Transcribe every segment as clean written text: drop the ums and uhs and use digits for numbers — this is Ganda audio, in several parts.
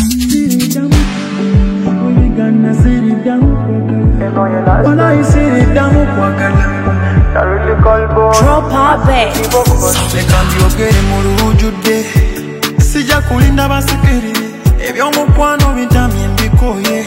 Drop our back. Leka mbyogere mu lujjudde sijja kulinda basekere ebyomukwano bitamye mbikoye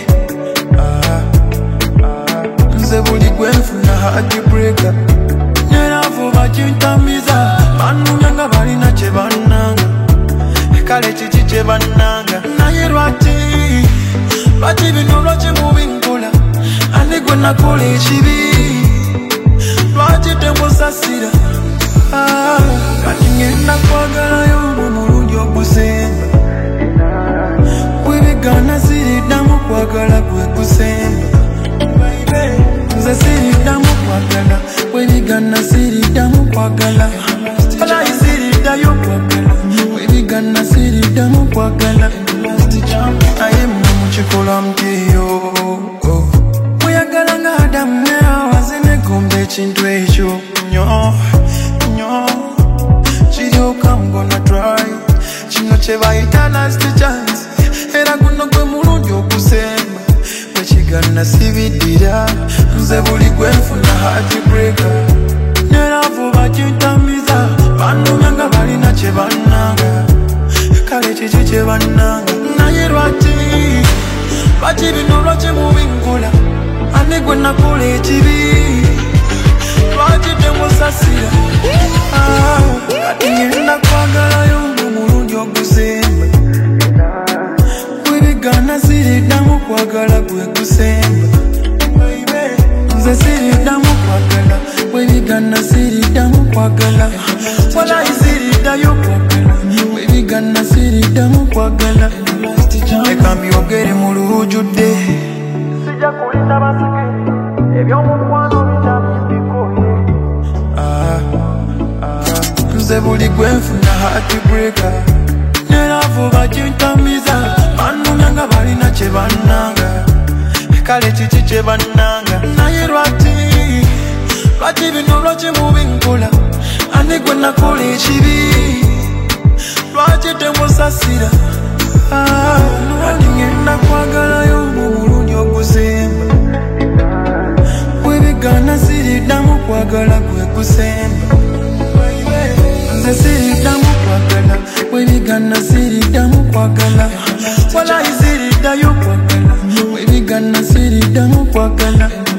nze buli gwe nfuna heartbreaker neravo bakintambiza banumya nga balina kye bannanga kale kiki kye bannanga naye lwaki bino lwaki mubinkola andi gwe nakola ekibi lwaki temusasira kati ngenda kwagalayo omulundi ogusemba bwebigaana siriddamu kwagala gwe gusemba nze siriddamu kwagala bwebigaana siriddamu kwagala alayi siriddayo kwagala bwebigaana siriddamu kwagala naye mwe mukikola mutiyo muyagala nga Adamu ne Hawa zenegomba ekintu ekyo nnyo kiryoka I'm gonna try kino kye bayita last chance era guno gwe mulundi okusemba bwekigaana sibiddira nze buli gwe nfuna heartbreaker neravo bakintambiza banumya nga balina kye bannanga kale kiki kye bannanga naye lwaki bino lwaki mubinkola andi gwe nakola ekibi lwaki temusasira kati ngenda kwagalayo omulundi ogusemba bwebigaana siriddamu kwagala gwe gusemba nze siriddamu kwagala bwebigaana siriddamu kwagala walayi siriddayo kwagala bwebigaana siriddamu kwagala leka mbyogere mu lujjudde sijja kulinda basekere ebyomukwano bitamye mbikoye nze buli gwe nfuna heartbreaker neravo bakintambiza banumya nga balina kye bannanga kale kiki kye bannanga naye lwaki bino lwaki mubinkola andi gwe nakola ekibi lwaki temusasira kati ngenda kwagalayo omulundi ogusemba bwebigaana siriddamu kwagala gwe gusemba nze siriddamu kwagala bwebigaana siriddamu kwagala walayi siriddayo kwagala bwebigaana siriddamu kwagala